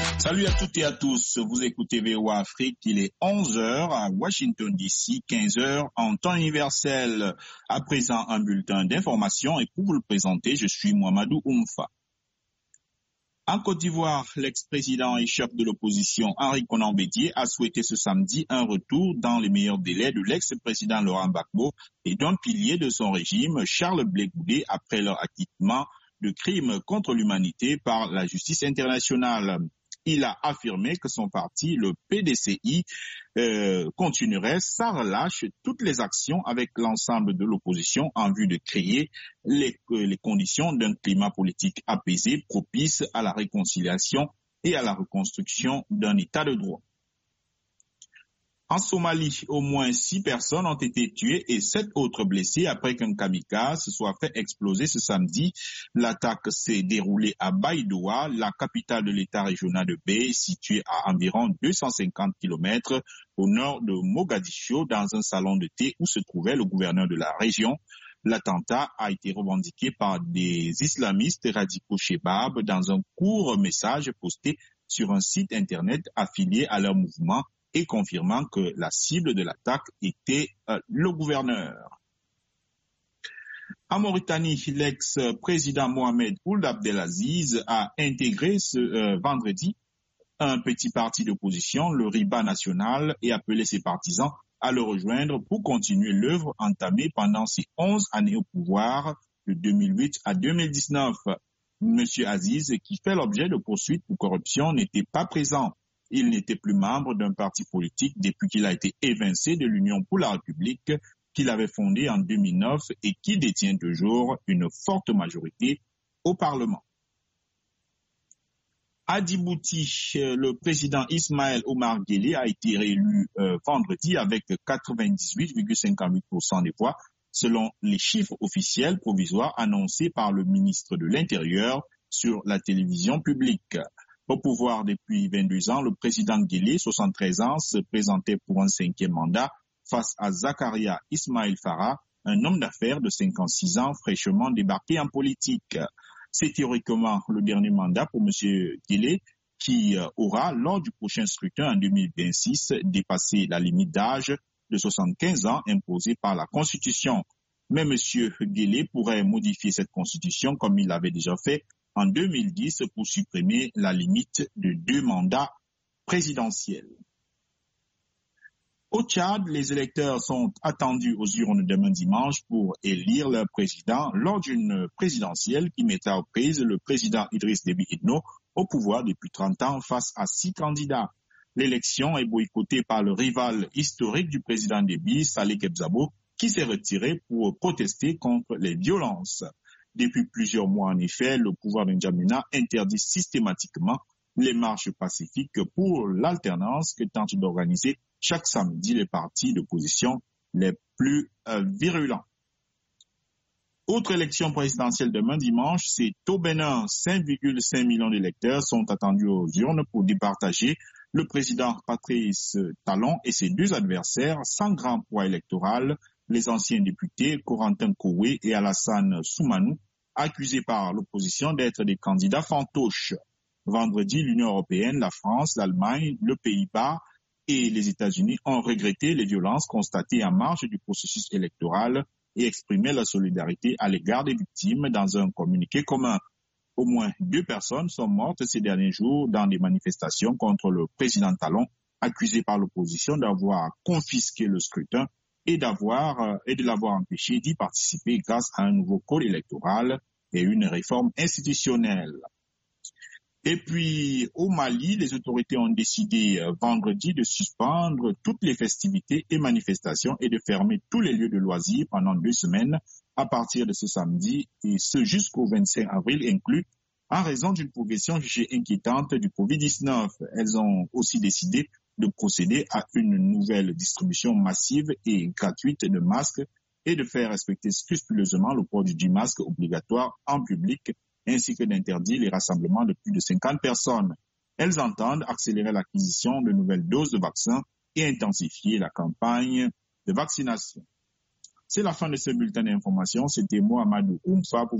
Salut à toutes et à tous, vous écoutez VOA Afrique, il est 11h à Washington DC, 15h en temps universel. À présent, un bulletin d'information et pour vous le présenter, je suis Mohamedou Oumfa. En Côte d'Ivoire, l'ex-président et chef de l'opposition Henri Konan Bédié a souhaité ce samedi un retour dans les meilleurs délais de l'ex-président Laurent Gbagbo et d'un pilier de son régime, Charles Blé Goudé, après leur acquittement de crimes contre l'humanité par la justice internationale. Il a affirmé que son parti, le PDCI, continuerait sans relâche toutes les actions avec l'ensemble de l'opposition en vue de créer les conditions d'un climat politique apaisé, propice à la réconciliation et à la reconstruction d'un état de droit. En Somalie, au moins 6 personnes ont été tuées et 7 autres blessées après qu'un kamikaze se soit fait exploser ce samedi. L'attaque s'est déroulée à Baidoa, la capitale de l'état régional de Bay, située à environ 250 km au nord de Mogadiscio, dans un salon de thé où se trouvait le gouverneur de la région. L'attentat a été revendiqué par des islamistes radicaux Shebab dans un court message posté sur un site internet affilié à leur mouvement, et confirmant que la cible de l'attaque était le gouverneur. En Mauritanie, l'ex-président Mohamed Ould Abdelaziz a intégré ce vendredi un petit parti d'opposition, le Riba National, et appelé ses partisans à le rejoindre pour continuer l'œuvre entamée pendant ses 11 années au pouvoir de 2008 à 2019. Monsieur Aziz, qui fait l'objet de poursuites pour corruption, n'était pas présent. Il n'était plus membre d'un parti politique depuis qu'il a été évincé de l'Union pour la République qu'il avait fondée en 2009 et qui détient toujours une forte majorité au Parlement. À Djibouti, le président Ismaël Omar Guelleh a été réélu vendredi avec 98,58% des voix, selon les chiffres officiels provisoires annoncés par le ministre de l'Intérieur sur la télévision publique. Au pouvoir depuis 22 ans, le président Guelleh, 73 ans, se présentait pour un 5e mandat face à Zakaria Ismail Farah, un homme d'affaires de 56 ans fraîchement débarqué en politique. C'est théoriquement le dernier mandat pour M. Guelleh qui aura, lors du prochain scrutin en 2026, dépassé la limite d'âge de 75 ans imposée par la Constitution. Mais M. Guelleh pourrait modifier cette Constitution comme il l'avait déjà fait en 2010 pour supprimer la limite de 2 mandats présidentiels. Au Tchad, les électeurs sont attendus aux urnes demain dimanche pour élire leur président lors d'une présidentielle qui mettra aux prises le président Idriss Déby Itno au pouvoir depuis 30 ans face à 6 candidats. L'élection est boycottée par le rival historique du président Déby, Saleh Kebzabo, qui s'est retiré pour protester contre les violences. Depuis plusieurs mois, en effet, le pouvoir de N'Djamena interdit systématiquement les marches pacifiques pour l'alternance que tentent d'organiser chaque samedi les partis d'opposition les plus virulents. Autre élection présidentielle demain dimanche, c'est au Bénin. 5,5 millions d'électeurs sont attendus aux urnes pour départager le président Patrice Talon et ses 2 adversaires sans grand poids électoral, les anciens députés Corentin Koué et Alassane Soumanou, accusés par l'opposition d'être des candidats fantoches. Vendredi, l'Union européenne, la France, l'Allemagne, le Pays-Bas et les États-Unis ont regretté les violences constatées en marge du processus électoral et exprimé leur solidarité à l'égard des victimes dans un communiqué commun. Au moins 2 personnes sont mortes ces derniers jours dans des manifestations contre le président Talon, accusé par l'opposition d'avoir confisqué le scrutin et de l'avoir empêché d'y participer grâce à un nouveau code électoral et une réforme institutionnelle. Et puis, au Mali, les autorités ont décidé vendredi de suspendre toutes les festivités et manifestations et de fermer tous les lieux de loisirs pendant 2 semaines à partir de ce samedi et ce jusqu'au 25 avril inclus, en raison d'une progression jugée inquiétante du Covid-19. Elles ont aussi décidé de procéder à une nouvelle distribution massive et gratuite de masques et de faire respecter scrupuleusement le port du masque obligatoire en public, ainsi que d'interdire les rassemblements de plus de 50 personnes. Elles entendent accélérer l'acquisition de nouvelles doses de vaccins et intensifier la campagne de vaccination. C'est la fin de ce bulletin d'information. C'était Mohamedou Oumfa pour